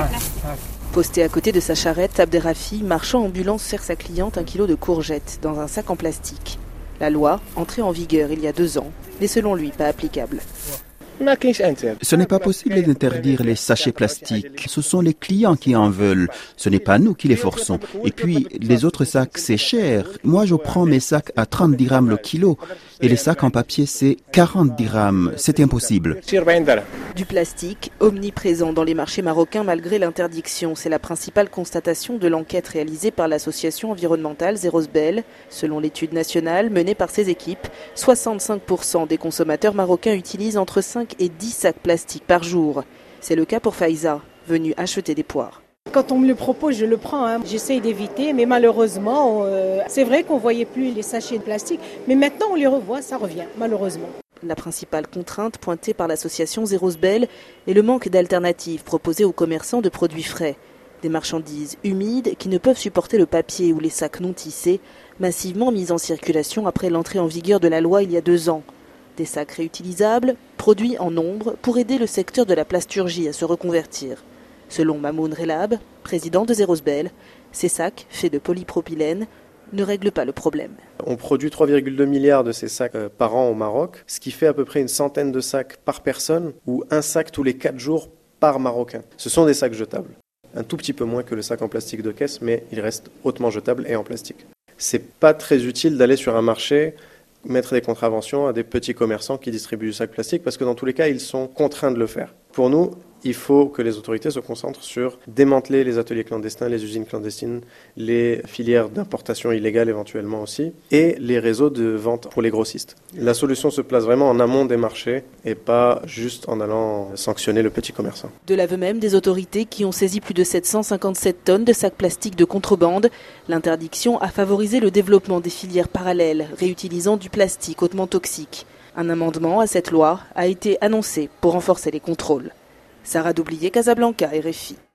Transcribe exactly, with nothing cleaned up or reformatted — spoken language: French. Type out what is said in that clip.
Posté à côté de sa charrette, Abderrafi, marchand ambulant, sert sa cliente un kilo de courgettes dans un sac en plastique. La loi, entrée en vigueur il y a deux ans, n'est selon lui pas applicable. Ce n'est pas possible d'interdire les sachets plastiques. Ce sont les clients qui en veulent. Ce n'est pas nous qui les forçons. Et puis, les autres sacs, c'est cher. Moi, je prends mes sacs à trente dirhams le kilo. Et les sacs en papier, c'est quarante dirhams. C'est impossible. Du plastique, omniprésent dans les marchés marocains malgré l'interdiction. C'est la principale constatation de l'enquête réalisée par l'association environnementale Zerosbel. Selon l'étude nationale menée par ses équipes, soixante-cinq pour cent des consommateurs marocains utilisent entre cinq et dix sacs plastiques par jour. C'est le cas pour Faiza, venue acheter des poires. Quand on me le propose, je le prends. Hein. J'essaye d'éviter, mais malheureusement, euh, c'est vrai qu'on ne voyait plus les sachets de plastique, mais maintenant on les revoit, ça revient, malheureusement. La principale contrainte pointée par l'association Zerosbel est le manque d'alternatives proposées aux commerçants de produits frais. Des marchandises humides qui ne peuvent supporter le papier ou les sacs non tissés, massivement mis en circulation après l'entrée en vigueur de la loi il y a deux ans. Des sacs réutilisables, produits en nombre pour aider le secteur de la plasturgie à se reconvertir. Selon Mamoun Relab, président de Zerosbel, ces sacs, faits de polypropylène, ne règlent pas le problème. On produit trois virgule deux milliards de ces sacs par an au Maroc, ce qui fait à peu près une centaine de sacs par personne ou un sac tous les quatre jours par Marocain. Ce sont des sacs jetables. Un tout petit peu moins que le sac en plastique de caisse, mais il reste hautement jetable et en plastique. C'est pas très utile d'aller sur un marché mettre des contraventions à des petits commerçants qui distribuent du sac plastique parce que dans tous les cas, ils sont contraints de le faire. Pour nous, il faut que les autorités se concentrent sur démanteler les ateliers clandestins, les usines clandestines, les filières d'importation illégale éventuellement aussi, et les réseaux de vente pour les grossistes. La solution se place vraiment en amont des marchés et pas juste en allant sanctionner le petit commerçant. De l'aveu même des autorités qui ont saisi plus de sept cent cinquante-sept tonnes de sacs plastiques de contrebande, l'interdiction a favorisé le développement des filières parallèles réutilisant du plastique hautement toxique. Un amendement à cette loi a été annoncé pour renforcer les contrôles. Sarah Doublier, Casablanca, R F I.